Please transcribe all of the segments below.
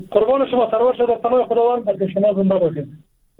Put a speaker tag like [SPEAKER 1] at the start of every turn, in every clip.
[SPEAKER 1] قربان شما سرور شده پناه خداوند بر شما زنده باشید.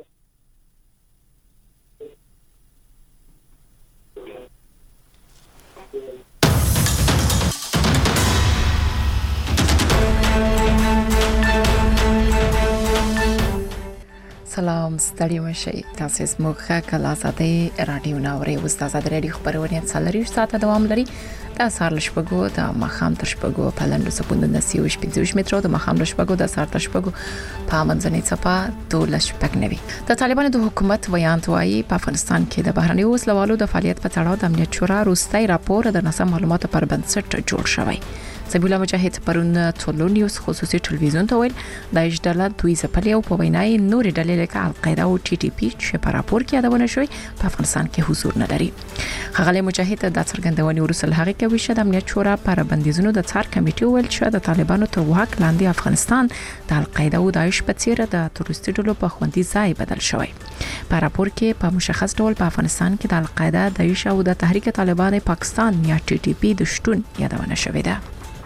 [SPEAKER 2] سلام ستړي مشي تاسو زموږ کله آزادۍ رادیو ناوري اوس د آزاد رادیو خبرونه څلوري ساعته دوام لري د سهار لشپګو د مخام تر شپګو په لندو سپوند د 35 مترو د مخام لشپګو د سهار تر شپګو په منځنۍ صفه د لشپګنوي د طالبانو د حکومت ویان توایي په افغانستان کې د بهرنی وسلوالو د فعالیت په تړاو د امنیت شورا روستي راپور د ناسم معلوماتو پر بنسټ جوړ شوی. سبیل مجاهد پرون ټولو نیوز خصوصي ټلویزیون ته ویل د اجدلا دوی زپلی او په وینای نور ډلې لکه القاعده او ټي ټي پی چې په راپور کې یادونه شوی په افغانستان کې حضور نه لري. خغلی مجاهد د څرګندونې ورسل هغه کوي چې د امنیت شورا پر بندیزونو د څار کمیټې ویل چې د طالبانو تر واک لاندې افغانستان د القاعده او داعش په څیر د تروریستي ډلو په خوندي ځای بدل شوی. په راپور کې په مشخص ډول په افغانستان کې د القاعده داعش او د تحریک طالبان پاکستان یا ټي ټي پی د شتون یادونه شوې ده.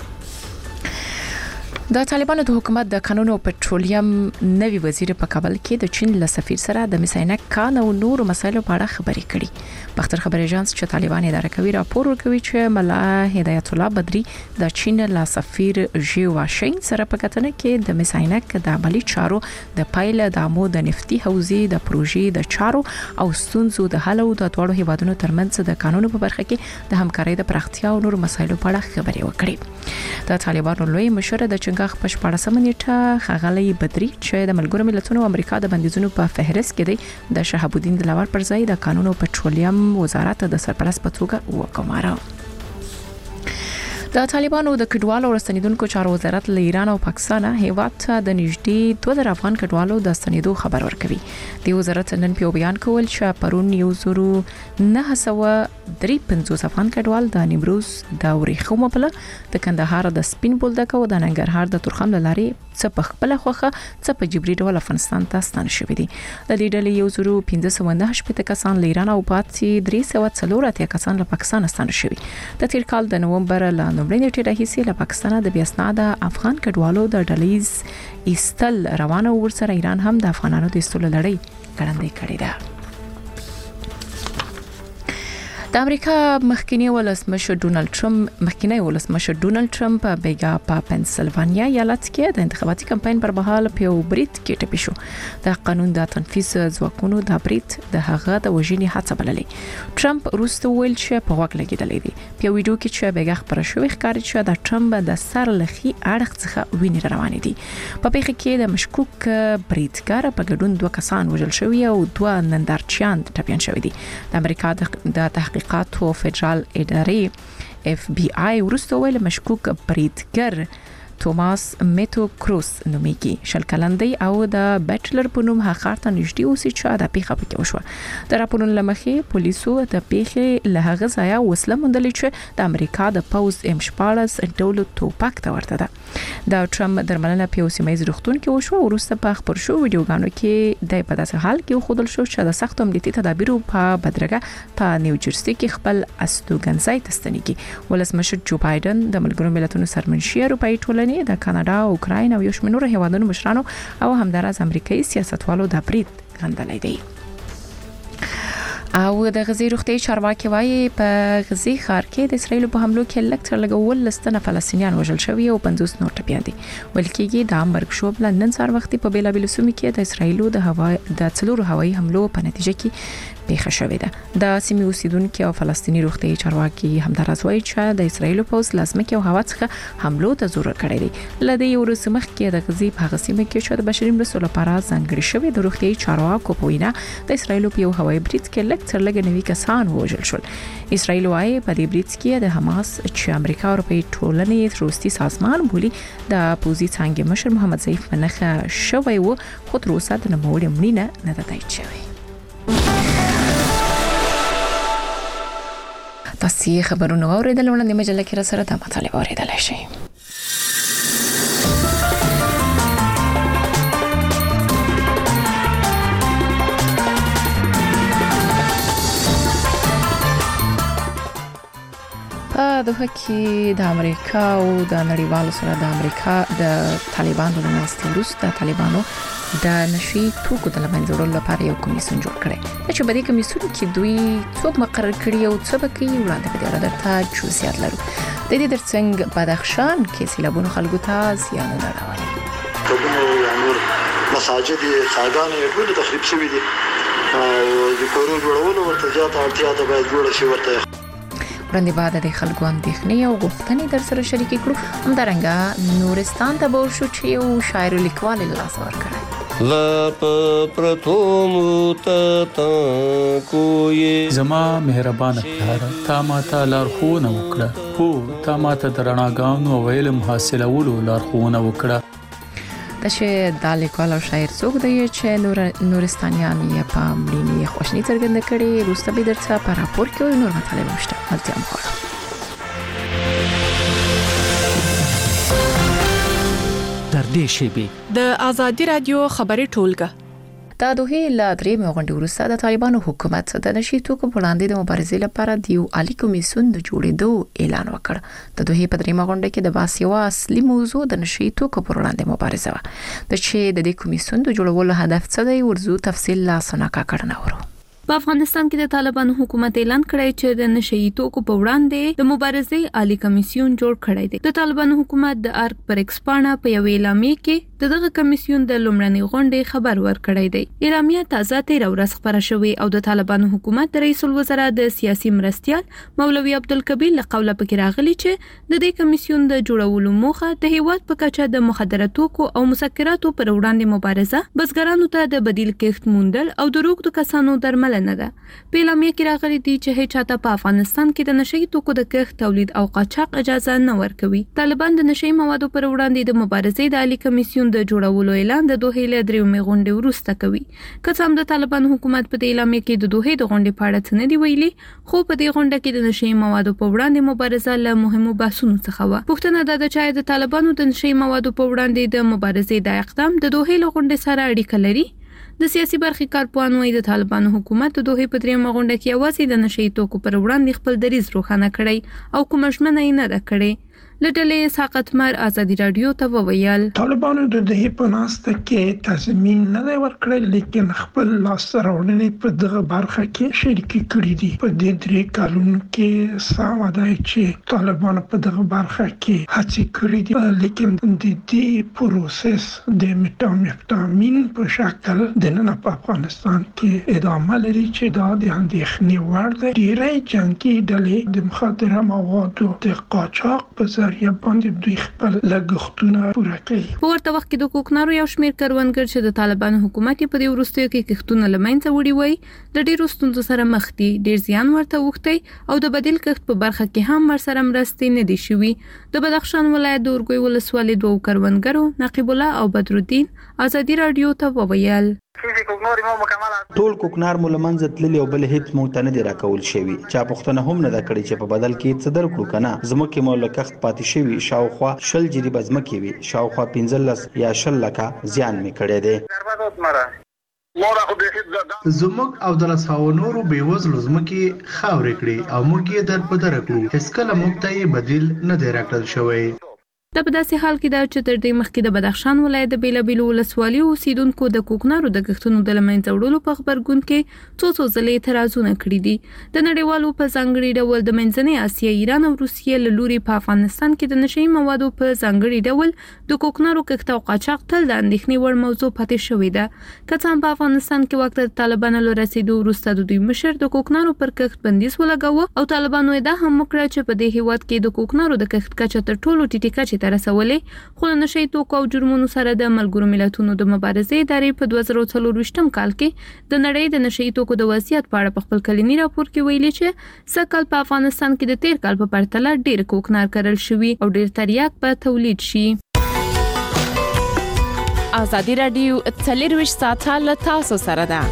[SPEAKER 2] د طالبانو د حکومت د قانون او پټرولیم نوی وزیر په کابل کې د چین له سفیر سره د مساینه کان او نور مسایلو په اړه خبرې کړي. بختر خبر ایجنس چې طالبان اداره کوي راپور ورکوي چې ملا هدایت الله بدری د چین له سفیر ژی واشین سره په کتنه کې د مساینه د عملی چارو د پایله د امو د نفتی حوزې د پروژې د چارو او ستونزو د حل او د دوړو هیوادونو ترمنځ د قانون په برخه کې د همکارۍ د پراختیا او نور مسایلو په اړه خبرې وکړي. د طالبانو لوی مشر د چنګاخ په 14 نیټه خغلی بدری چې د ملګرو ملتونو امریکا د بندیزونو په فهرست کې دی د شهاب الدین دلاور پر ځای د قانون او پټرولیم وزارت د سرپرست په توګه وګمارا. د طالبانو د کډوالو او ستنیدونکو چارو وزارت له ایران او پاکستان هیواد ته د نږدې 2000 افغان کډوالو د ستنیدو خبر ورکوي. د وزارت نن په بیان کول چې پرون یو زرو 953 افغان کډوال د نیمروز د ورېخوم په د کندهار د سپین بولدک او د ننګرهار د تورخم لاري څه په خپل خوخه څه په جبري ډول افغانستان ته ستانه شوې دي. د دې ډلې یو زرو 1590 کسان له ایران او پاتې 340 کسان له پاکستان ستانه شوي. د تیر کال د نومبر له لومړۍ نیټې راهیسې له پاکستان د بیاسناد افغان کډوالو د ډلیز ایستل روانه ورسره ایران هم د افغانانو د ایستلو لړۍ ګړندۍ کړې ده. د امریکا مخکنی ولسمشر ډونالد ټرمپ بیګا په پنسلوانیا ایالت کې د انتخاباتي کمپاین پر مهال په بریټ کې ټپي شو. د قانون د تنفيذ ځواکونو د بریټ د هغه د وژنې هڅه بللې. ټرمپ روسته ویل چې په واک لګیدلې دي. په ویډیو کې چې بیګا خبره شوې ښکاري چې د ټرمپ د سر لخي اړخ څخه وینې روانې دي. په پیښه کې د مشکوک بریټګر په ګډون 2 کسان وژل شوي او 2 نندارچیان ټپيان شوي دي. د امریکا د تحقیقاتو فدرال ادارې FBI ورسته ویل مشکوک بریټګر توماس میتو کروس نومیږي. شل کلندې او د بیچلر په نوم هغه ته نږدې اوسې چې د پیښه پکې وشو. د راپورونو لمخې پولیسو د پیښې له هغه ځای وسله موندلې چې د امریکا د پوز M14 ډول توپک ته ورته ده. د ټرمپ درملنه په سیمایي روغتون کې وشو. ورسته په خبر شو ویډیوګانو کې د په داسې حال کې خودل شو چې د سخت امنیتي تدابیرو په بدرګه په نیوجرسي کې خپل استوګنځای تستنیږي. ولسمشر جو بایدن د ملګرو ملتونو سرمنشي اروپאי ټولنې د کاناډا او اوکراین او یو شمېر نور هیوادونو مشرانو او همدارس امریکایي سیاستوالو د بریټ غندلې دي. او د غزې روغتي چارواکي وايي په غزې ښار کې د اسرایل په حملو کې لکټر لګول لستنه فلسطینیان وژل شوی او 50 نور ټپيان دي. ولکېږي د امبرګ شو بل نن سهار وختي په بیلابل سیمو کې د اسرایل د څلورو هوایي حملو په نتیجه کې پیښه شوې ده. د سیمې اوسیدونکو او فلسطینی روغتي چارواکي همدارس وايي چې د اسرایل پوز لازمه او هوا څخه حملو ته زور کړی دی. لدی ورس مخ کې د غزې په غسیمه کې چې د بشري مرستو لپاره ځانګړي شوی د روغتي چارواکو په وینا د اسرایل په یو هوایي بریټ کې لکټر لګنوي کسان وژل شول. اسرایل وايي په دې بریټ کې د حماس چې امریکا اروپאי ټولنې تروریستي سازمان بولي د پوزي څنګه مشر محمد ضعیف منخه شوی وو خو تر اوسه د نوموړي مړینه نه ده تایید شوې. تاسو خبرونه اوریدل وړاندې مجله کې را سره د مطالعه اوریدل شي. دوحه کې د امریکا او د نړیوالو سره د امریکا د طالبانو د ناستې وروسته طالبانو د نشي توکو د لمنځورو لپاره یو کمیسیون جوړ کړی چې په دې کمیسیون کې دوی څوک مقرر کړي او څه به کوي وړاندې په دې اړه درته جزئیات لرو. د دې ترڅنګ بدخشان کې سیلابونو خلکو ته زیان اړولی.
[SPEAKER 3] مساجد څاګانې ټول تخریب شوي دي او د کورونو جوړولو ورته زیاته اړتیا ده باید جوړه شي ورته.
[SPEAKER 2] وړاندې بعد د خلکو اندېښنې او غوښتنې در سره شریکې کړو. همدارنګه نورستان ته به ورشو چې یو شاعر لیکوال له لاسه ورکړی.
[SPEAKER 4] لا پرتوم تا کوی
[SPEAKER 5] زما مهربانه پلار تا ما ته لارښوونه وکړه. هو تا ما ته د رڼاګانو او علم حاصلولو لارښوونه وکړه.
[SPEAKER 2] چې د لیکوال او شاعر څوک دی چې نورستانیان یې په مړینې خوشنی څرګنده کړي. وروسته به درته په راپور کې نور مطالب شته. هلته هم خوړو.
[SPEAKER 6] در دې شیبې
[SPEAKER 7] د آزادي رادیو خبري ټولګه
[SPEAKER 2] د دوه لا درې غونډې وروسته د طالبانو حکومت د نشي توکو په وړاندې د مبارزې لپاره د یو عالی کمیسیون د جوړېدو اعلان وکړ. د دوه په درېمه غونډه کې د باسیوا اصلي موضوع د نشي توکو پر وړاندې مبارزه و. د چې د دې کمیسیون د جوړولو هدف څه دی ورزو تفصیل لا سناکا کړنه ورو.
[SPEAKER 7] په افغانستان کې د طالبانو حکومت اعلان کړی چې د نشئی توکو په وړاندې د مبارزې عالی کمیسیون جوړ کړی دی. د طالبانو حکومت د ارګ پر ایکسپانه په یو اعلامیه کې دغه کمیسیون د لومړنۍ غونډې خبر ورکړی دی. اعلامیه تازه 13 ورځ خبره شوې او د طالبانو حکومت د رئیس الوزرا د سیاسي مرستيال مولوي عبدالکبیر له قوله پکې راغلی چې د دې کمیسیون د جوړولو موخه د هیواد په کچه د مخدره توکو او مسکراتو پر وړاندې مبارزه، بزګرانو ته د بدیل کښت موندل او د روغتو کسانو درمل نه ده. په اعلامیه کې راغلي دي چې هیڅ چاته په افغانستان کې د نشئی توکو د کښت، تولید او قاچاق اجازه نه ورکوي. طالبان د نشئی موادو پر وړاندې د مبارزې د عالی کمیسیون د جوړولو اعلان د دوه له درېمې غونډې وروسته کوي. که څه هم د طالبان حکومت په اعلامیه کې د دوه د غونډې په اړه څه نه دی ویلي، خو په دې غونډه کې د نشئی موادو په وړاندې مبارزه له مهمو بحثونو څخه و. پوښتنه ده چې د طالبانو د نشئی موادو په وړاندې د مبارزې د اقدام د دوه له غونډې سره اړیکه لري. د سیاسي برخې کارپوهان وايي د طالبانو حکومت د دوه په درېمه غونډه کې یوازې د نشئی توکو پر وړاندې خپل دریځ روښانه کړی او کوم ژمنه یې نه ده کړې. لټلې ساقط مر آزادي رادیو ته وویل
[SPEAKER 8] طالبانو د دې په ناسته کې تضمین نه دی ورکړی، لیکن خپل لاس راوړنې په دغه برخه کې شریک کړي دي. په دې درې کلونو کې ساده دی چې طالبانو په دغه برخه کې هڅې کړې دي، لیکن د دې پروسس د میتامفیتامین په شکل د نن په افغانستان کې ادامه لري چې دا د اندېښنې وړ دی. ډېری جنگي ډلې د مخدره موادو د قاچاق په ذریعہ باندې دوی خپل لګښتونه پوره کوي.
[SPEAKER 7] په ورته وخت کې د کوکنارو یو شمېر کروندګر چې د طالبانو حکومت په دې وروستیو کې کښتونه لمنځه وړي وي د ډېرو ستونزو سره مخ دي. ډېر زیان ورته وختی او د بدیل کښت په برخه کې هم ورسره مرستې نه دي شوي. د بدخشان ولایت د اورګوی ولسوالۍ دوه کروندګرو نقیب الله او بدرالدین آزادي رادیو ته وویل
[SPEAKER 9] ټول کوکنار مو لمنځه تللی او بل هیڅ مونږ ته نه دی راکول شوی. چا پوښتنه هم نه ده کړې چې په بدل کې څه درکړو کنه. زموږ مو لکخت پاتې شوی شاوخوا 20 جریبه زمکې وي، شاوخوا 15 یا 20 لکه زیان می کړی دی.
[SPEAKER 10] زموږ او د لساو نورو بیوزلو زمکې خاورې کړي او موږ یې در په در کړو. هیڅ کله موږ ته یې بدیل نه دی راکړل شوی.
[SPEAKER 7] د په داسې حال کې دا چې تر دې مخکې د بدخشان ولایت د بیلابیلو ولسوالیو اوسیدونکو د کوکنارو د کښتونو د لمنځه وړلو په خبرګون کې څو ځلې اعتراضونه کړي دي. د نړیوالو په ځانګړي ډول د منځنۍ اسیا، ایران او روسیې له لوري په افغانستان کې د نشئی موادو په ځانګړي ډول د کوکنارو کښت او قاچاق تل د اندېښنې وړ موضوع پاتې شوې ده. که څه هم په افغانستان کې وخت د طالبانو له رسیدو وروسته د دوی مشر د کوکنارو پر کښت بندیز ولګاوه او طالبانو دا هم وکړه چې په دې هیواد کې د کوکنارو د کښت کچه تر ټولو ټیټه کچه ته رسولې، خو د نشئی توکو او جرمونو سره د ملګرو ملتونو د مبارزې ادارې په 2024 کال کې د نړۍ د نشئی توکو د وضعیت په اړه په خپل کلنی راپور کې ویلي چې سږ په افغانستان کې د تیر کال په پرتله ډېر کوکنار کرل شوی او ډېر تریاک په تولید شي.
[SPEAKER 2] آزادي رادیو 24 ساعته له تاسو سره ده.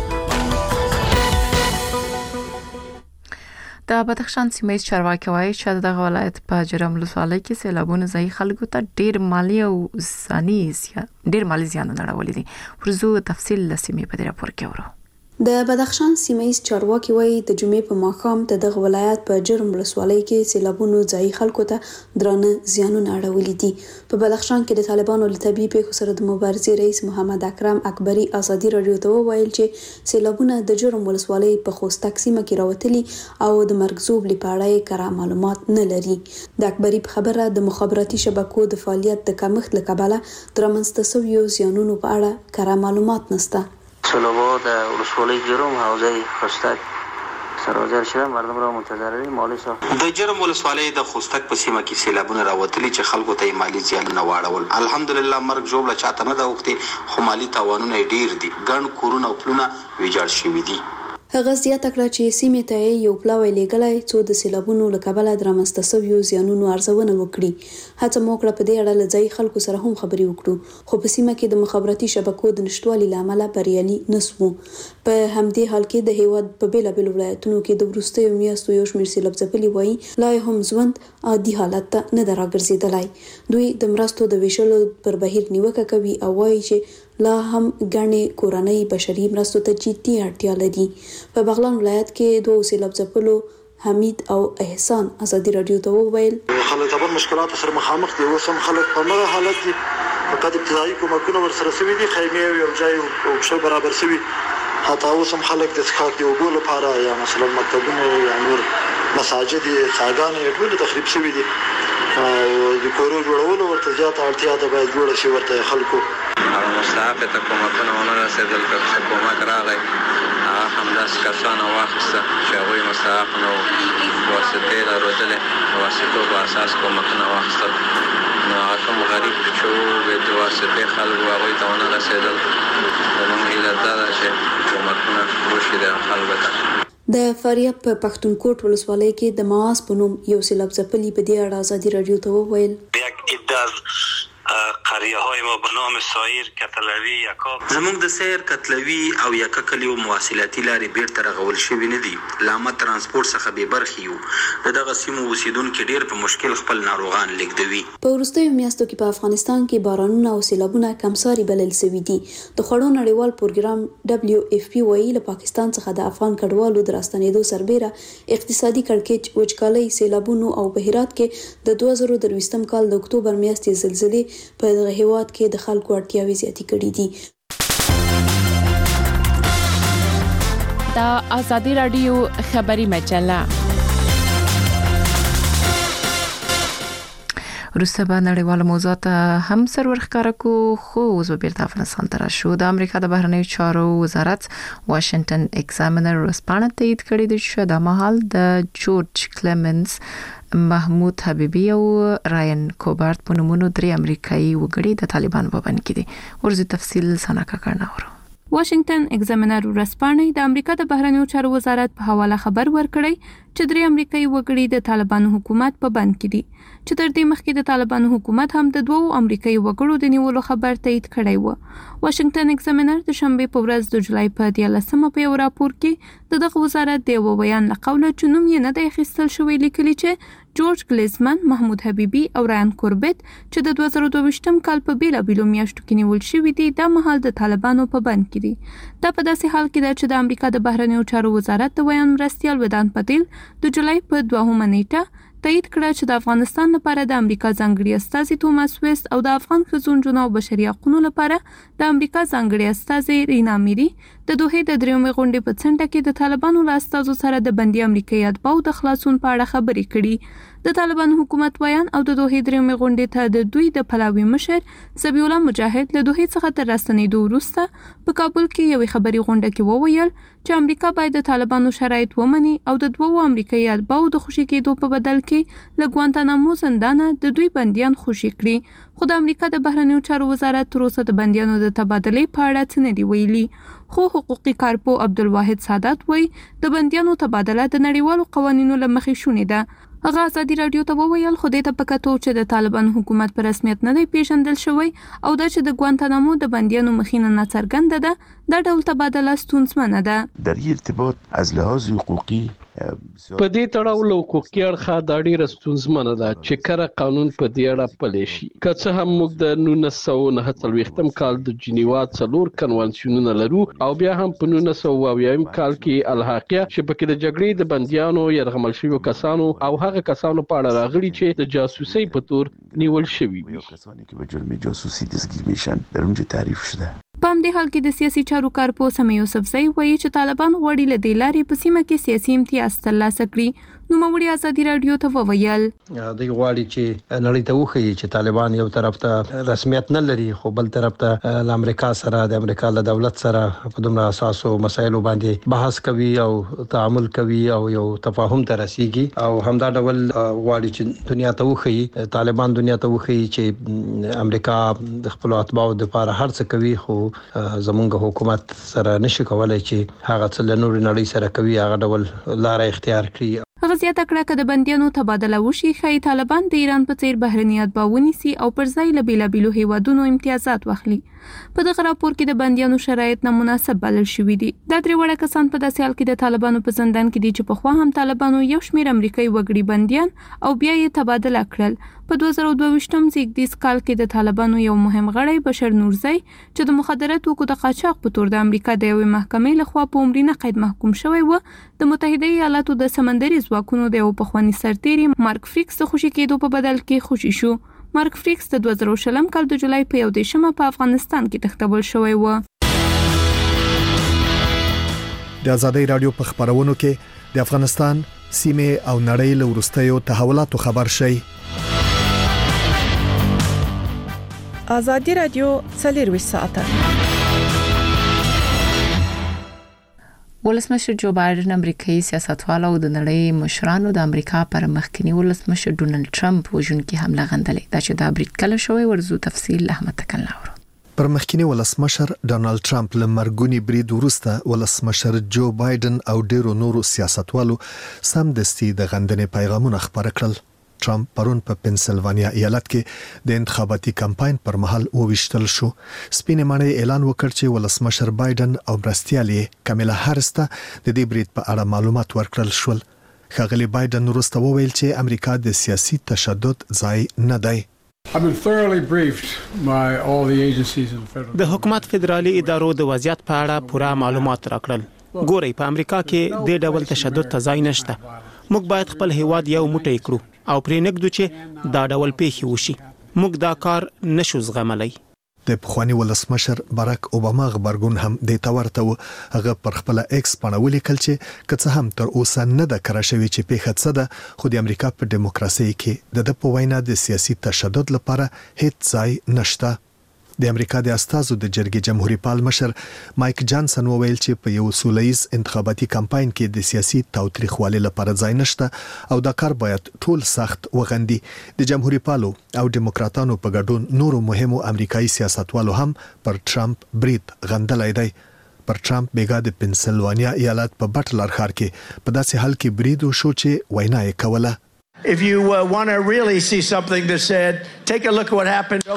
[SPEAKER 2] د بدخشان سیمه ییز چارواکي وایي چې دغه ولایت په جرم ولسوالۍ کې سیلابونو ځای خلکو ته ډېر مالی زیان اړولې دي. ورزو تفصیل لسیمه په دې راپور کې ورو.
[SPEAKER 11] د بدخشان سیمه‌یز چارواکي وایي د جمعې په ماښام د دغه ولایت په جرم ولسوالۍ کې سیلابونو ځایي خلکو ته درانه زیانونه اړولي دي. په بدخشان کې د طالبانو له طبيعي پیښو سره د مبارزې رئیس محمد اکرم اکبري ازادي رادیو ته وویل چې سیلابونه د جرم ولسوالۍ په خوستک سیمه کې راوتلي او د مرګزوب لپاره یې کره معلومات نه لري. د اکبري په خبره د مخابراتي شبکو د فعالیت د کمښت له کبله د رامنځته شویو زیانونو په اړه کره معلومات نشته.
[SPEAKER 12] سیلاب‌ها در ولسوالی جرم حوزه خوستک سرازیر شده مردم را متضرر مالی ساخت.
[SPEAKER 9] د جرم ولسوالۍ د خوستک په سیمه کې سیلابونه راوتلي چې خلکو ته مالی زیانونه واړول. الحمدلله مرګ جوړه چاته نه ده وختي خو مالی تاوانونه ډیر دي. ګڼ کورونه او پلونه ویجاړ شوي دي.
[SPEAKER 11] هغه زیاته کړه چې سیمې ته یو پلاوی لېږلی څو د سیلابونو له کبله د رامنځته شویو زیانونو ارزونه وکړي. هڅه مو وکړه په دې اړه له ځایي خلکو سره هم خبرې وکړو خو په سیمه کې د مخابراتي شبکو د نشتوالي له امله بریالي نسو. په همدې حال کې د هیواد په بیلابیلو ولایتونو کې د وروستیو میاشتو یو شمېر سیلاب ځپلي وایي لا هم ژوند عادي حالت ته نه ده راګرځېدلی. دوی د مرستو د ویشلو پر بهیر نیوکه کوي او وایي چې لا هم ګڼې کورنۍ بشري مرستو ته جدي اړتیا لري. په بغلان ولایت کې دوه سیلاب ځپلو حمید او احسان ازادي رادیو ته وویل
[SPEAKER 3] خلک د مشکلات سره مخامخ دي. اوس هم خلک په مغه حالت دي. فقط ابتدایي کومکونه ورسره شوي دي. خیمې یو ځای او ښه برابر شوي. حتی اوس هم خلک د څښاک د اوبو لپاره یا مثلا مکتبونه یا نور مساجد څاګانې ټول تخریب شوي دي. د کورو جوړولو ورته زیاته اړتیا ده باید جوړه شي ورته خلکو.
[SPEAKER 12] او مستحق ته کومکونه ونه رسېدل که کومک راغی هغه همداسې کسانو واخیسته چې هغوی مستحق نه وو. واسطې لرودلې د واسطو په اساس کومکونه واخیستل نو هغه کوم غریب چې وو د واسطې خلکو هغوی ته ونه رسېدل. زموږ هیله دا ده چې کومکونه وشي د خلکو ته.
[SPEAKER 11] د فاریاب په پښتونکوټ ولسوالۍ کې د ماس په نوم یو سیلاب ځپلي په دې اړه ازادي رادیو ته وویل
[SPEAKER 13] یک عده قریه های ما به نام سایر کتلوی یکا
[SPEAKER 9] زموږ د سیر کتلوی او یکا کلیو مواصلاتي لارې بیرته رغول شوي نه دي. لامه ترانسپورت څخه بې برخې یو. د دغه سیمو اوسیدونکي ډیر په مشکل خپل ناروغان لیږدوي.
[SPEAKER 11] په وروستیو میاشتو کې په افغانستان کې بارانونه او سیلابونه کمساري بلل شوي دي. د خوړو نړیوال پروګرام WFP وایي له پاکستان څخه د افغان کډوالو د راستنېدو سربېره اقتصادي کړکېچ وچکالۍ سیلابونو او په هرات کې د 2023 کال د اکتوبر میاشتې زلزلې په دغه هیواد کې د خلکو اړتیاوې زیاتې کړې دي.
[SPEAKER 2] دا ازادي رادیو خبري مجله روسه په نړیواله موضوعات هم سرور ښکارا کو خو اوس بیرته افغانستان ته راشو. د امریکا د بهرنیو چارو وزارت واشنگټن ایگزامینر رسپانه تایید کړی دی چې د مهال د جورج کلیمنز محمود حبیبی او رایان کوبارت په نومونو درې امریکایي وګړي د طالبان په بند کې دي. ورزي تفصیل سناکا کرناورو.
[SPEAKER 7] واشنگټن ایگزامینر ورسپانه د امریکا د بهرنیو چارو وزارت په حواله خبر ورکړی چې درې امریکایي وګړي د طالبانو حکومت په بند کې دي چې تر دې مخکې د طالبانو حکومت هم د دوو امریکایي وګړو د نیولو خبر تایید کړی و. واشنگټن ایگزامینر د شنبه په ورځ د جولای په 13 په یو راپور کې دغه وزارت د یو بیان له قوله چې نوم یې نه دی اخیستل شوی لیکلي چې جورج کلیزمن، محمود حبیبی او رایان کوربت چې د 2022 کال په بیلابیلو میاشتو کې نیول شوي دي د مهال د طالبانو په بند کې دي. دا په داسې حال کې ده چې د امریکا د بهرنیو چارو وزارت د بیان مرستیال ودان پټیل د جولای په 2 نیټه تایید کړه چې د افغانستان لپاره د امریکا ځانګړي استازي توماس ویست او د افغان ښځو او بشري حقوقو لپاره د امریکا ځانګړي استازي رینا میری د دوه د دریمې غونډې په څنډه کې د طالبانو له استازو سره د بندي امریکایي اتباعو د خلاصون په اړه خبرې کړي. د طالبانو حکومت بیان او د دوه دریمې غونډې ته د دوی د پلاوي مشر ذبیح الله مجاهد له دوه څخه تر راستنېدو وروسته په کابل کې یوې خبري غونډه کې وویل چې امریکا باید د طالبانو شرایط ومني او د دوه امریکایي اتباعو د خوشي کېدو په بدل کې له ګوانتانامو زندانه د دوی بنديان خوشي کړي. خو د امریکا د بهرنیو چارو وزارت تر اوسه د بنديانو د تبادلې په اړه څه نه دی ویلي. خو حقوقي کارپو عبدالواحد سادات وایي د بنديانو تبادله د نړیوالو قوانینو له مخې شونې ده. هغه ازادي رادیو ته وویل خو دې ته پکاتو چې د طالبان حکومت په رسمیت نه دی پیژندل شوی او دا چې د ګوانتانامو د بنديانو مخینه ناڅرګنده ده دا ډول تبادله ستونزمنه ده.
[SPEAKER 14] در این ارتباط از لحاظ حقوقی په دې تړاو له حقوقي اړخه دا ډیره ستونزمنه ده چې کره قانون په دې اړه پلی شي. که څه هم موږ د 1949 کال د جنیوا 4 کنوانسیونونه لرو او بیا هم په 1980 کال کې الحاقیه چې پکې د جګړې د بنديانو يرغمل شویو کسانو او هغه کسانو په اړه راغلي چې د جاسوسي په تور نیول شوي وي.
[SPEAKER 15] کسانی که به جرم جاسوسی دستگیر میشن در اونجا تعریف شده.
[SPEAKER 7] په همدې حال کې د سیاسي چارو کارپوه سمیع یوسفزۍ وایي چې طالبان غواړي له دې لارې په سیمه کې سیاسي امتیاز ترلاسه کړي. نوموړي ازادي رادیو ته وویل
[SPEAKER 16] دوی غواړي چې نړۍ ته وښيي چې طالبان یو طرف ته رسمیت نه لري خو بل طرف ته د امریکا سره د امریکا له دولت سره په دومره اساسو مسایلو باندې بحث کوي او تعامل کوي او یو تفاهم ته رسیږي او همدا ډول غواړي چې دنیا ته وښيي طالبان دنیا ته وښيي چې امریکا د خپل اتباعو لپاره هر څه کوي خو زمونږ حکومت سره نشي کولای چې هغه څه له نورې نړۍ سره کوي هغه ډول لار اختیار کړي.
[SPEAKER 7] هغه زیاته کړه چې د بندیانو تبادله وشي ښایي طالبان د ایران په څیر بهرني اتباع ونیسي او پر ځای له بیلابیلو هیوادونو امتیازات واخلي. په دغه راپور کې د بندیانو شرایط نامناسب بلل شوي دي. دا درې وړه کسان په داسې حال کې د طالبانو په زندان کې دي چې پخوا هم طالبانو یو شمېر امریکایي وګړي بندیان او بیا یې تبادله کړل. په 2022 زیږدیز کال کې د طالبانو یو مهم غړی بشر نورزی چې د مخدره توکو د قاچاق په تور د امریکا د یوې محکمې لخوا په عمرینه قید محکوم شوی و، د متحده ایالاتو د سمندري ځواکونو د یو پخواني سرتیري مارک فریکس د خوشي کېدو په بدل کې خوشي شو. مارک فریکس د 2020 کال د جولای په 1 په افغانستان کې تښتول شوی و.
[SPEAKER 17] د ازادۍ رادیو په خبرونو کې د افغانستان سیمه او نړۍ له وروستیو تحولاتو خبر شي.
[SPEAKER 2] ازادي رادیو 24 ساعته. ولسمشر جو بایدن امریکایي سیاستوال او د نړۍ مشرانو د امریکا پر مخکنی ولسمشر ډونالد ټرمپ وژونکي حمله غندلې دا چې د برید کله شوی ورزو تفصیل احمد تکلاور.
[SPEAKER 17] پر مخکنی ولسمشر ډونالد ټرمپ لمرګونی برید وروسته ولسمشر جو بایدن او ډیرو نورو سیاستوالو سم دستي د غندنې پیغامونه خبر کړل. ټرمپ پرون په پنسلوانیا ایالت کې د انتخاباتي کمپاین پر مهال وویشتل شو. سپینې ماڼۍ اعلان وکړ چې ولسمشر بایدن او مرستیالې کاملا هاریس ته د دې برید په اړه معلومات ورکړل شول. ښاغلي بایدن وروسته وویل چې امریکا د سیاسي تشدد ځای نه دی.
[SPEAKER 18] د حکومت فدرالي ادارو د وضعیت په اړه پوره معلومات راکړل. ګورئ په امریکا کې د ډول تشدد ته ځای نشته. موږ باید خپل هیواد یو موټی کړو او پرې نګدو چې دا ډول پیښې وشي. موږ دا کار نشو زغملای.
[SPEAKER 17] د پخوانی ولسمشر باراک اوباما خبرګون هم د تورته و. هغه پر خپل ایکس باندې ولیکل چې که هم تر اوسه نه د کرا شوی چې پیښه څه ده خو د امریکا په دیموکراسي کې د په وینا د سیاسي تشدد لپاره هیڅ ځای نشته. د امریکا د استازو د جرګې جمهوریت پال مشر مایک جانسن وویل چې په یو سولهییز انتخاباتي کمپاین کې د سیاسي تاوتریخوالي لپاره ځای نشته او دا کار باید ټول سخت وغندي. د جمهوریت پالو او دیموکراتانو په ګډون نورو مهمو امریکایي سیاستوالو هم پر ټرمپ برید غندلای دی. پر ټرمپ بیګا د پنسلوانیا ایالت په بټلر ښار کې په داسې حال کې برید وشو چې وینا یې کوله.
[SPEAKER 19] If you want to really see something that said, take a look at what happened.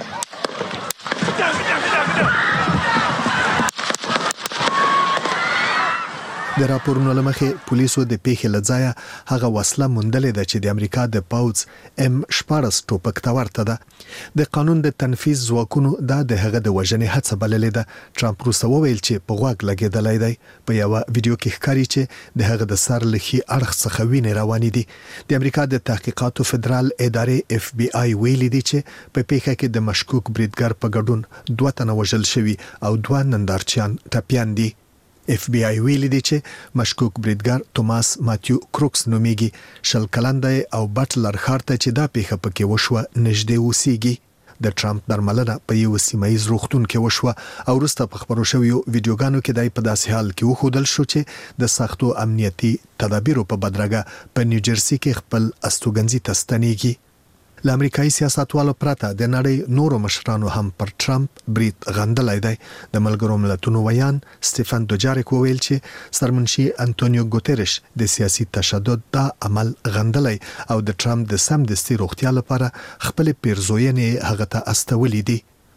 [SPEAKER 17] د راپورونو لمخې پولیسو د پیښې لځای هغه وسله موندلې ده چې د امریکا د پاوز M14 ټوپک ته ورته ده. د قانون د تنفيذ ځواکونو د هغه د وژنې هڅه بللې ده. ټرمپ وروسته وویل چې په غوږ لګیدلای دی. په یو ویډیو کې ښکاري چې د هغه د سر لخي اړخ څخه وینې روانې دي. د امریکا د تحقیقاتو فدرال ادارې FBI ویلي دي چې په پیښه کې د مشکوک بریدګر په ګډون 2 تنه وژل شوي او 2 نندارچیان ټپيان دي. FBI ویلي دي چې مشکوک بریدګر توماس ماتیو کروکس نومیږي. 20 کلن دی او بټلر ښار ته چې دا پیښه پکې وشوه نږدې اوسېږي. د ټرمپ درملنه په یو سیمایي روغتون کې وشوه او وروسته په خبرو شویو ویډیوګانو کې دای په داسې حال کې وښودل شو چې د سختو امنیتي تدابیرو په بدرګه په نیوجرسي کې خپل استوګنځي تستنیږي. ل امریکایي سیاستوالو پرته د نړۍ نورو مشرانو هم پر ټرمپ برید غندلای دی. د ملګرو ملتونو ویان سټيفن دوجاریک وویل چې سرمنشي انټونیو ګوتيريش د سیاسي تشدد د عمل غندلای او د ټرمپ د سم دستي روغتیا لپاره خپل پیرزوینې هغه ته استولې دي.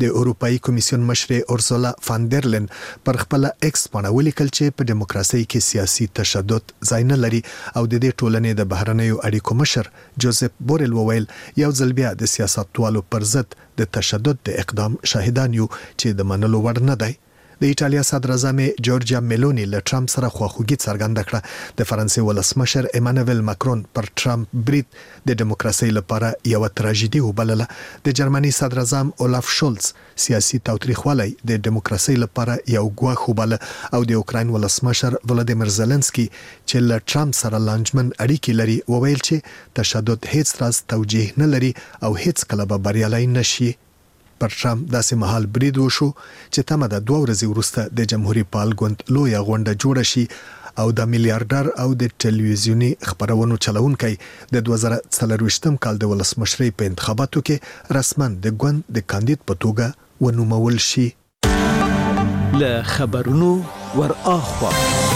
[SPEAKER 17] د اروپאי کمیسیون مشر اورسولا فان در لین پر خپل ایکس باندې ولیکل چې په دیموکراسي کې سیاسي تشدد ځای نه لري او د دې ټولنې د بهرنیو اړیکو مشر جوزف بورل وویل یو ځل بیا د سیاستوالو پر ضد د تشدد د اقدام شاهدان یو چې د منلو وړ نه دی. د ایټالیا صدر اعظم جورجیا میلونی له ټرمپ سره خواخوږي څرګنده کړه. د فرانسې ولسمشر ایمانوئل ماکرون پر ټرمپ برید د دیموکراسي لپاره یو تراژیدي وبلله. د جرمني صدر اعظم اولاف شولز سیاسي تاوتریخوالی د دیموکراسي لپاره یو ګواښ وبله او د اوکراین ولسمشر ولادیمیر زيلنسکي چې له ټرمپ سره لانجمن اړیکې لري وویل چې تشدد هیڅ راز توجیه نه لري او هیڅ کله به بریالي نشي. پر ټرمپ داسې مهال برید وشو چې تمه د 2 ورځې وروسته د جمهوریت پال ګوند لوی غونډه جوړه شي او د میلیارډر او د ټلویزیونی خبرونو چلوونکی د 2024م کال د ولسمشرۍ په انتخاباتو کې رسماً د ګوند د کاندید په توګه ونومول شي.
[SPEAKER 6] له خبرونو ور اخوا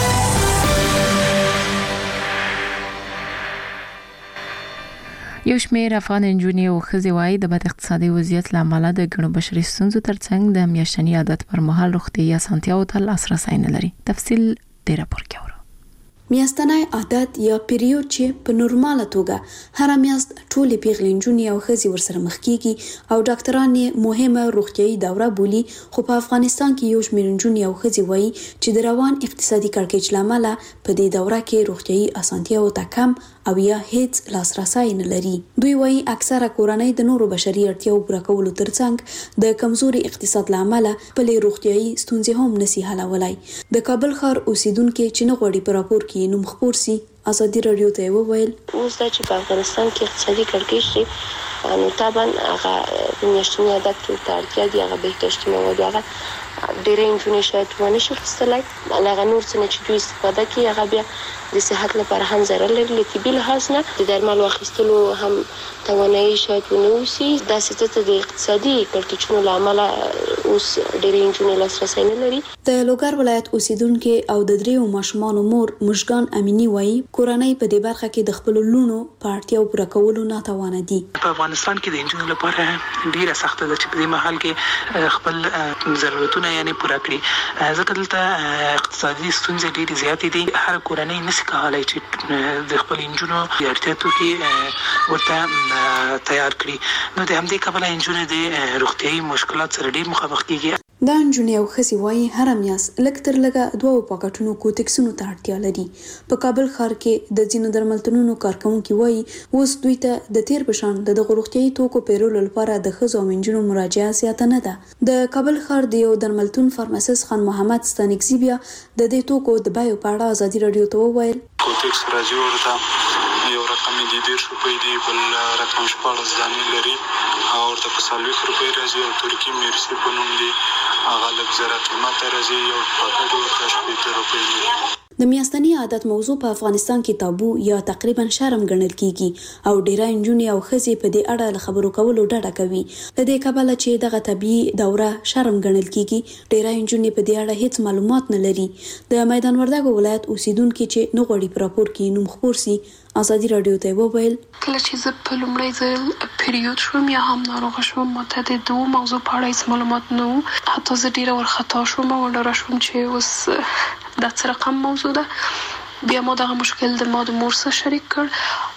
[SPEAKER 2] یو شمېر افغان انجونې او ښځې وايي د بد اقتصادي وضعیت لامل د ګڼو بشري ستونزو ترڅنګ د میاشتني عادت پر مهال روغتیايي اسانتیاو ته لاسرسی نه لري. تفصیل د راپور کې
[SPEAKER 11] میاشتنی عادت یا پیریود چې په نورماله توګه هر میاشت ټولې پیغلې نجونې او ښځې ورسره مخ کیږي او ډاکټران یې مهمه روغتیايي دوره بولي، خو په افغانستان کې یو شمېر نجونې او ښځې وایي چې د روان اقتصادي کړکېچ لامل په دې دوره کې روغتیايي اسانتیاو ته کم او یا هیڅ لاسرسی نه لري. دوی وایي اکثره کورنۍ د نورو بشري اړتیاو پوره کولو ترڅنګ د کمزوري اقتصاد لامل خپلې روغتیايي ستونزې هم نشي حلولای. د کابل ښار اوسیدونکو چې نه غواړي په راپور کې نوم خپور سي ازادي رادیو ته وویل
[SPEAKER 20] اوس د چې په افغانستان کې اقتصادي کړکېچ نو طبعا هغه میاشتنی عادت کې اړتیا دی هغه بهداشتي مواد هغه ډېرې انجونې شاید ونه شي خستلای هغه نور څه چې دوی استفاده کوي هغه بیا د صحت لپاره هم ضرر لري. له طبي لحاظ نه د درمل واخیستلو هم توانایي شاید ونه وسی. داسې ته د اقتصادي کړکېچونو لامل اوس ډېرې انجونې لاسرسی نه لري.
[SPEAKER 11] د لوګر ولایت اوسیدونکو او د دریو ماشومانو مور مشګان امینی وایي کورنۍ په دې برخه کې د خپل لونو په اړتیاو پوره کولو ناتوانه دي.
[SPEAKER 21] په افغانستان کې د انجونو لپاره ډیره سخته ده چې په دې محل کې خپل ضرورتونه یعنی پوره کړي. ځکه دلته اقتصادي ستونزې ډېرې زیاتې دي. هر کورنۍ نشي کولای چې د خپل انجونو د اړتیاو کې ورته تیار کړي. نو د همدې کبله انجونې د روغتیايي مشکلات سره ډېر مخامخ کیږي.
[SPEAKER 11] دا انجونې او ښځې وایي هر میاشت لږ تر لږه 2 پاکټونو کوټکسونو ته اړتیا لري. په کابل ښار کې د ځینو درملتونونو کارکونکو وایي اوس دوی ته د تیر بشان د روغتیايي توکو پیرولو لپاره د ښځو او نجونو مراجعه زیاته نه ده. د کابل ښار د یو درملتون فارماسیست خان محمد ستانکزی بیا د دې توکو د بایو په اړه ازادي رادیو ته وویل
[SPEAKER 22] کوټکس راځي ورته یو رقم دی 1.5 روپۍ دی بل رقم 14 دانې لري او ورته په 40 روپۍ راځي او ترکی میرسي په نوم دی هغه لږ زره قیمت راځي یو پاکټ ورته 15 روپۍ دی.
[SPEAKER 11] د میاشتنی عادت موضوع په افغانستان کې تابو یا تقریبا شرم ګڼل کیږي او ډیره انجونې او ښځې په دې اړه له خبرو کولو ډډه کوي. د دې کبله چې دغه طبيعي دوره شرم ګڼل کیږي ډیره انجونې په دې اړه هیڅ معلومات نه لري. د میدان وردګو ولایت اوسیدونکو چې نه غوړي پر راپور کې نوم خپور سي ازادي رادیو ته وویل
[SPEAKER 23] کله چې زه په لومړي ځل پیریود شوم یا هم ناروغه شوم ماته د دوه موضوع په اړه هیڅ معلومات نه وو. حتی زه ډیره ورخطا شوم او ډاره شوم چې اوس دا څه رقم موضوع ده. بیا ما دغه مشکل د ما د مور سره شریک کړ.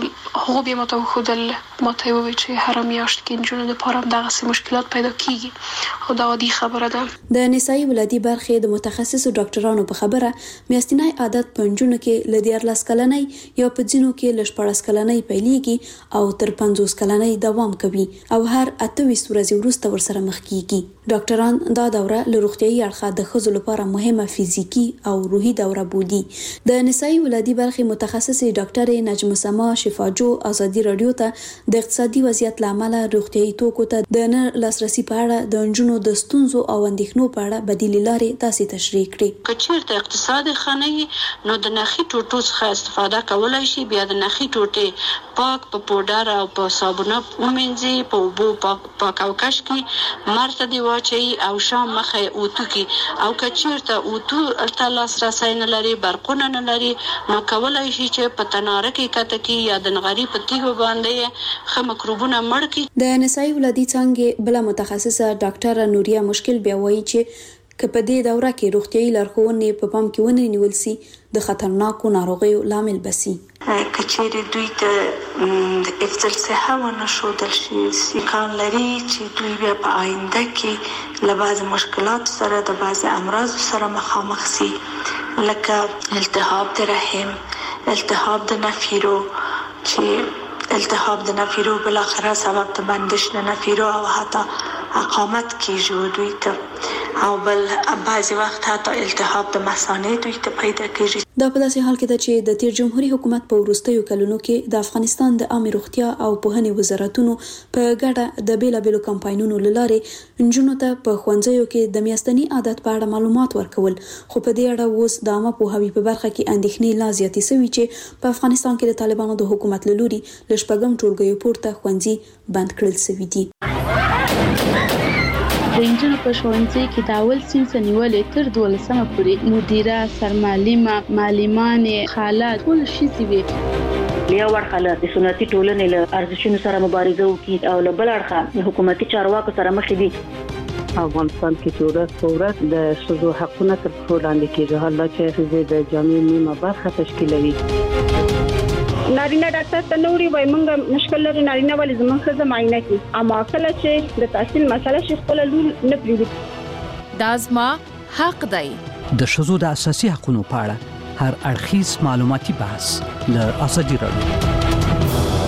[SPEAKER 23] هغه بیا ماته وښودل ماته وویل چې هر میاشت کې نجونو لپاره دغه مشکلات پیدا کیږي او دا عادي خبره ده.
[SPEAKER 11] د نسایي ولادي برخې د متخصصو ډاکټرانو په خبره میاشتنی عادت په نجونو کې ل 14 کلنۍ یا په ځینو کې ل 14 کلنۍ پیلېږي او تر 50 کلنۍ دوام کوي او هر 28 ورځې وروسته ورسره مخ کیږي. ډاکټران دا دوره ل روغتیايي اړخه د ښځو لپاره مهمه فزیکی او روحي دوره بولي. د نسایي ولادي برخې متخصصې ډاکټر نجم سما شفاجو ازادي رادیو ته د اقتصادي وضعیت لامل روغتیايي توکو ته د نه لاسرسي په اړه د نجونو د ستونزو او اندېښنو په اړه بدیل لارې داسې تشریح کړې.
[SPEAKER 24] کچېرته اقتصادي خانه نو د نخي ټوټو څخه استفاده کولای شي. بیا د نخي ټوټې پاک په پودر او په صابونه ومنځي په اوبو پاک او کش کې مرته دی واچي او شام مخه اوتو کې او کچېرته اوتو الته لاسرسي نه لري برقونه نه لري نو کولای شي چې په تناره کې کته کې یا د نغری په تیغو باندې خه مکروبونه مړ کی.
[SPEAKER 11] د نسایي ولادي څنګه بل متخصصه ډاکټر نوریا مشکل بیا وایي چې په دې دوره کې روغتيایي لارښوونې په پام کې ونې نیول سي د خطرناکو ناروغیو لامل بسي.
[SPEAKER 23] کچېرې دوی ته د افضل صحه ونښودل شي امکان لري چې دوی بیا په آینده کې له بعض مشکلات سره د بعض امراض سره مخامخ سي لکه التهاب د رحم، التهاب د نفیرو چې التهاب د نفیرو بل اخره سبب د بندش د نفیرو او حتی اقامت کیږي دوی ته او بل بعضی وخت حتی التهاب د مثانې دوی ته پیدا کیږي.
[SPEAKER 11] دا په داسې حال کې ده چې د تیر جمهوریت حکومت په وروستیو کلونو کې د افغانستان د عامه روغتیا او پوهنې وزارتونو په ګډه د بیلابېلو کمپاینونو لارې نجونو ته په ښوونځیو کې د میاشتني عادت په اړه معلومات ورکول، خو په دې اړه اوس د عامه پوهاوي په برخه کې اندېښنې لا زیاتې شوي چې په افغانستان کې د طالبانو د حکومت له لوري له شپږم ټولګیو پورته ښوونځي بند کړل شوي دي.
[SPEAKER 1] د انجنونو په ښوونځي کې د اول صنف نیولې تر 12مه پورې مدیره، سرمعلمه، معلمانې، خاله ټول شي وي.
[SPEAKER 4] یو ورخه د سنتي ټولنې له ارزښتونو سره مبارزه وکړي او له بل اړخه حکومتي چارواکو سره مخ دي.
[SPEAKER 5] افغانستان کې ورځ د ښځو حقونه تر پښو لاندې کېږي، حالا چې ښځې د جامعې نیمه برخه تشکیلوي.
[SPEAKER 8] نارینه ډاکټر ته نوري وای مونږ مشکل لري نارینه ولې زموږ ښځه معاینه کوي، اما کله چې د تحصیل مسله شي خپل لور نه پریږدي.
[SPEAKER 2] دا زما حق دی.
[SPEAKER 25] د ښځو د اساسي حقوقو په اړه هر اړخیز معلوماتي بحث له ازادي راډیو.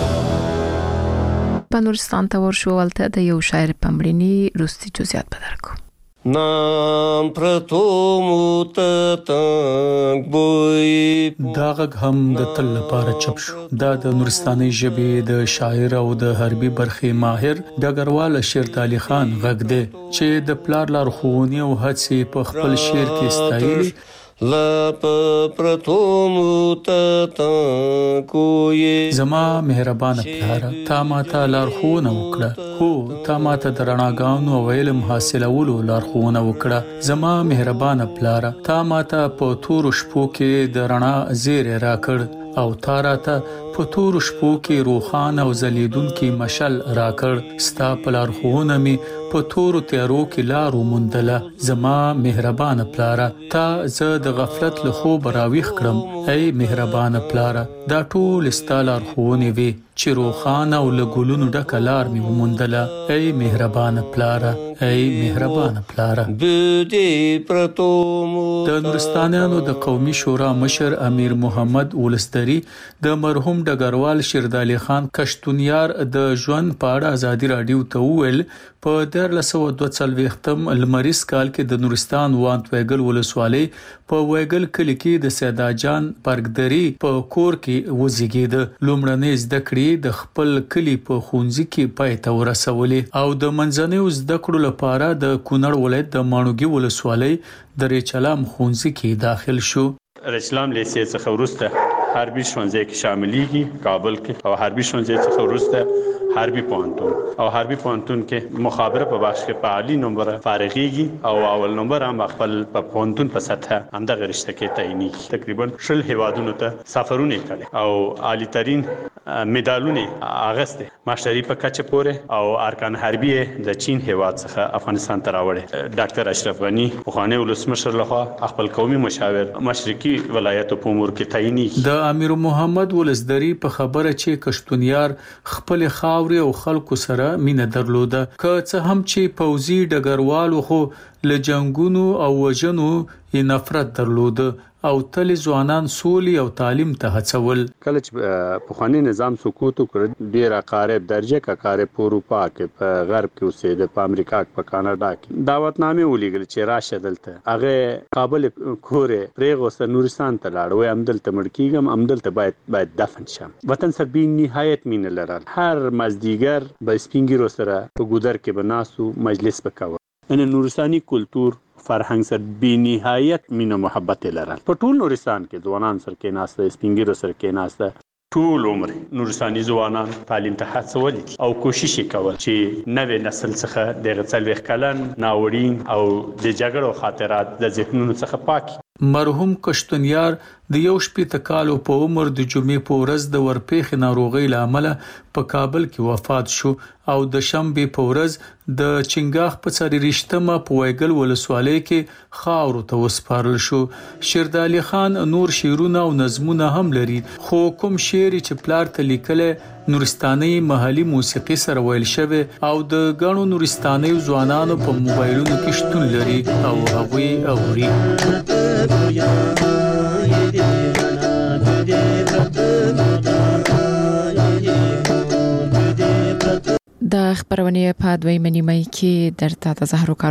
[SPEAKER 2] په نورستان ته ورشو ولته د یو شاعر پمړنی روسي جزئیات بدرکو.
[SPEAKER 26] نام پرتومو ته تنگ بوی
[SPEAKER 27] دا غږ هم د تل لپاره چپ شو. دا د نورستاني ژبې د شاعر او د حربي برخې ماهر ډګروال شیرت علي خان غږ دی چې د پلار لارښوونې او هڅې په خپل شعر کې ستایي.
[SPEAKER 26] لا پرتومو ته تنگ
[SPEAKER 27] زما مهربانه پلار تا ماته لارښوونه وکړه، هو تا ماته د رڼاګانو او علم حاصلولو لارښوونه وکړه. زما مهربانه پلار تا ماته په تور شپو کې د رڼا زیری راکړ او تا راته په تور شپو کې روخان او زلیدونکي مشل راکړ. ستا په لارښوونه می په تور تیارو کې لار وموندله. زما مهربانه پلار تا زه د غفلت له خوب راويخ کړم. ای مهربانه پلار دا ټول ستا لارښوونې وي چې روخان او له ګلونو ډکه لار می وموندله. ای مهربانه پلار، ای مهربانه پلار. د نورستانیانو د قومي شورا مشر امیر محمد ولستری د مرحوم ډګروال شیرت علي خان کشتونیار د ژوند په اړه ازادي راډیو ته وویل په 1942م لمریز کال کې د نورستان وانت ویګل ولسوالۍ په ویګل کلی کې د سیدا جان پرګدري په کور کې وزیږید. لومړنۍ زده کړې د خپل کلی په ښوونځي کې پای ته ورسولې او د منځنۍ زده کړو لپاره د کونړ ولایت د ماڼوګي ولسوالۍ د ریچلام ښوونځي کې داخل شو.
[SPEAKER 28] ریچلام لیسې څخه وروسته حربي ښوونځي کې شاملېږي کابل کې او حربي ښوونځي څخه وروسته حربي پوهنتون او حربي پوهنتون کې مخابره په بخش کې په عالی نمبر فارغيږي او اول نمبر هم خپل په پوهنتون په سطح همدغه رشته کې تعینېږي. تقریبا شل هیوادونو ته سفرونه کړي او عالی ترين مډالونه اغسته ماشټري په کچه پورې او ارکان حربي د چین هیواد څخه افغانستان ته راوړي. ډاکټر اشرف غنی پخوانی ولسمشر لخوا خپل قومي مشاور مشرقي ولایتو په امور کې تعینېږي.
[SPEAKER 27] د امیر محمد ولسدری په خبره چې کشتونیار خپل خاوري او خلکو سره مینه درلوده، که څه هم چې پوځي ډګروالو خو له جنگونو او وژنو یې نفرت درلوده او تل ځوانان سولې او تعلیم ته هڅول.
[SPEAKER 28] کله چې پخوانی نظام سقوط وکړ ډیر قارب درجه کا قارب په اروپا کې په غرب کې اوسېد، په امریکا کې، په کاناډا کې دعوتنامې ولېږل چې راشه دلته. هغه کابل کورې پرېغوسته نورستان ته لاړ وای همدلته مړ کېږم، همدلته باید دفن شم. وطن سره بې نهایت مینه لرل. هر مازدیګر به سپین ږیرو سره په ګودر کې به ناستو مجلس به کوو. ان نورستاني کلتور فرهنګ سره بې نهایت مینه محبت لرل. په ټول نورستان کې ځوانان سره کې ناسته، سپین ږیرو سره کې ناسته. ټول عمر نورستاني ځوانان تعلیم ته هڅول او کوشش وکول چې نوې نسل څخه د غڅلوخ کلن ناوړین او د جګړو خاطرات د ذهنونو څخه پاک.
[SPEAKER 27] مرحوم کشتونیار د یو شپې کالو په عمر د جمعې په ورځ د ورپېخ ناروغي لامل په کابل کې وفات شو او د شنبې په ورځ د چنګاخ په څلورشتمه په وایګل ولسوالۍ کې خاورو ته وسپارل شو. شیردالي خان نور شعرونه او نظمونه هم لري، خو کوم شعر چې پلار ته لیکل نورستاني محلي موسیقي سره ویل شوی او د غنو نورستاني ځوانانو په موبایلونو کې شتون لري او هغه اوري.
[SPEAKER 2] د خبرونه په دویمه نیمه کې درته د زهرو